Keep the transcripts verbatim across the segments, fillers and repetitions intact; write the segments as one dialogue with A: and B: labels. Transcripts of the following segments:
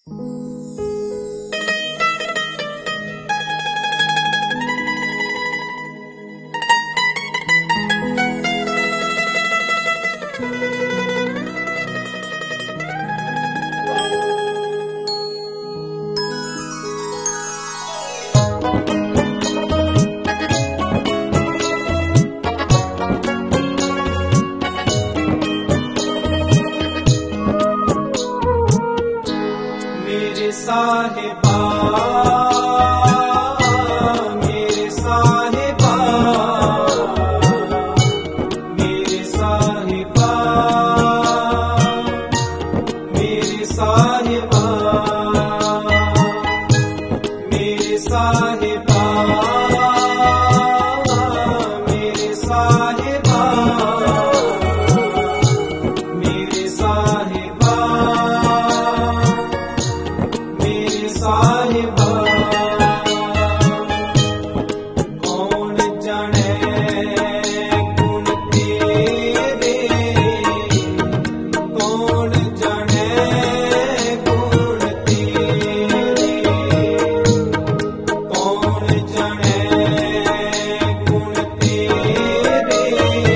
A: मेरे साहिबा मेरे साहिबा मेरे साहिबा मेरे साहिबा मेरे साहिबा मेरे साहिबा मेरे साहिबा मेरे साहिबा कौन जाने गुण तेरे कौन जाने गुण तेरे कौन जाने गुण तेरे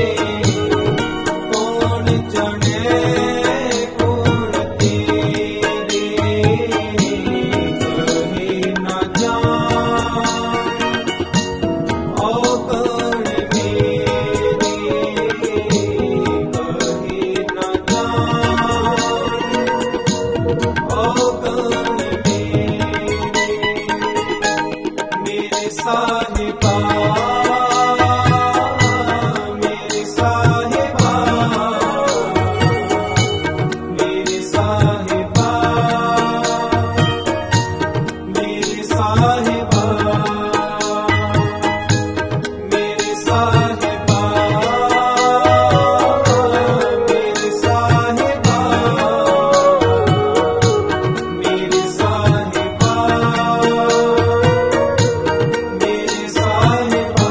A: कौन जाने गुण तेरे कहे न जान औगण मेरे कहे न जान औगण मेरे मेरे साहिबा मेरे साहिबा मेरे साहिबा मेरे साहिबा मेरे साहिबा मेरे साहिबा मेरे साहिबा मेरे साहिबा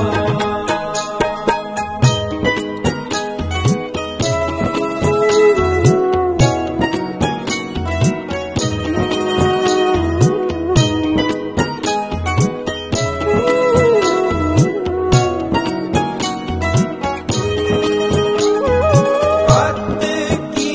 A: पत की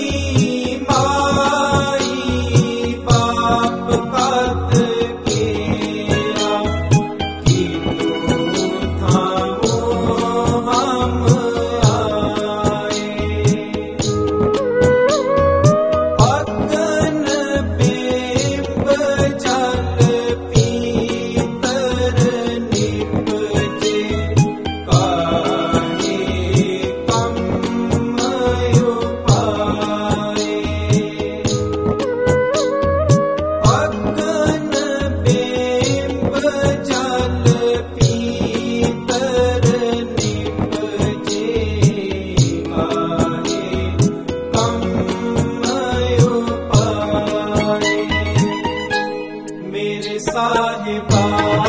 A: माई बाप पत केरा कि तू थामो हम आए अगन बिंब जल पीतर निपजे काहे कम उपाए अगन बिंब जल पीतर निपजे काहे कम उपाए मेरे साहिबा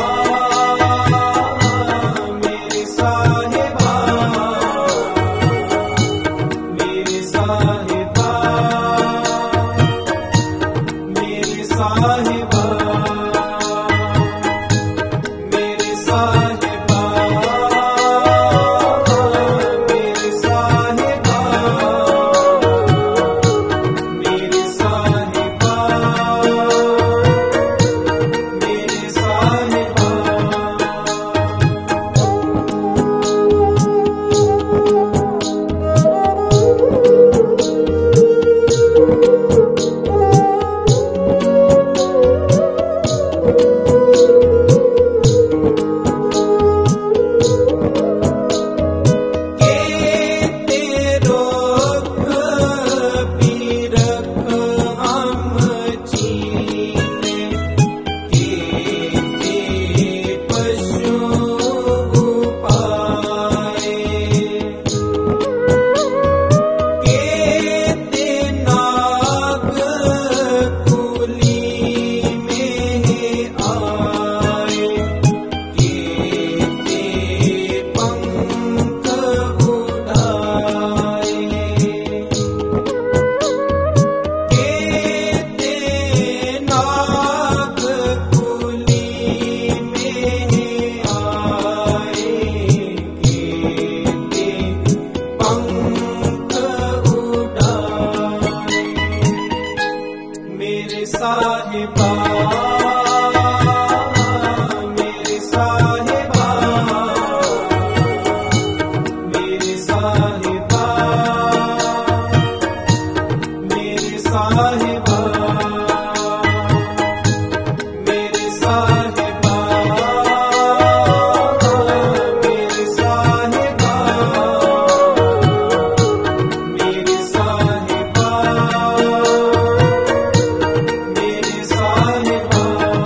A: मेरे साहिबा मेरे साहिबा मेरे साहिबा मेरे साहिबा मेरे साहिबा मेरे साहिबा मेरे साहिबा साहिबा मेरी साहिबा मेरी साहिबा मेरी साहिबा मेरी साहिबा मेरी साहिबा मेरी साहिबा मेरी साहिबा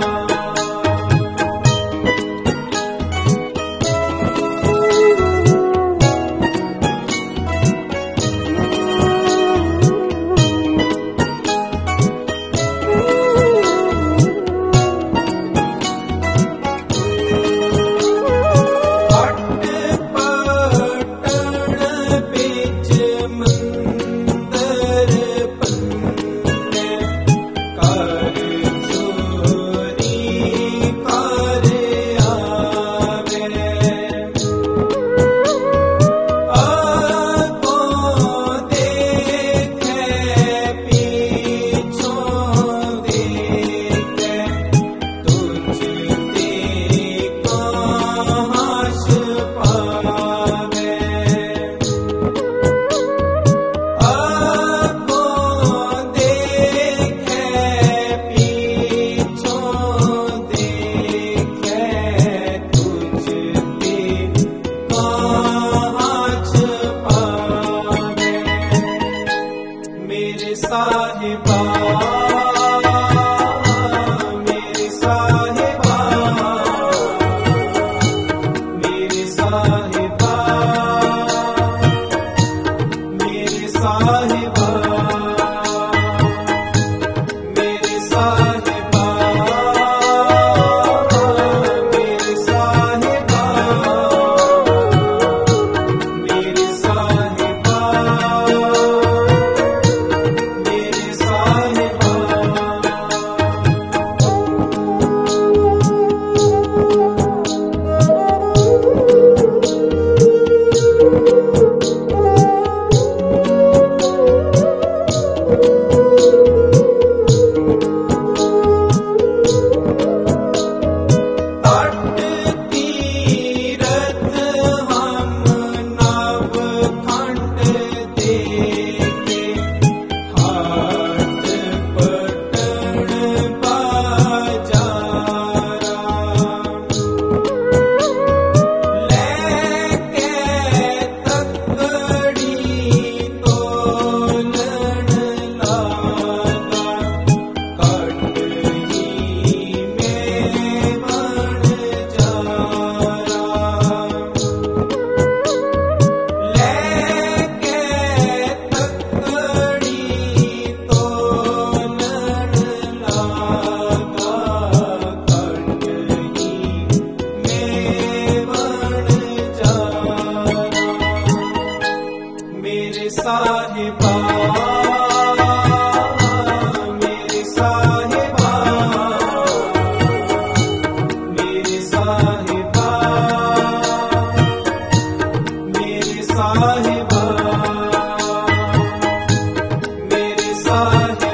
A: मेरे साहिबा मेरे साहिबा मेरे साहिबा मेरे साहिबा मेरे साहिबा मेरे साहिबा मेरे साहिबा मेरे साहिबा मेरे साहिबा मेरे साहिबा मेरे साहिबा मेरे साहिबा मेरे साहिबा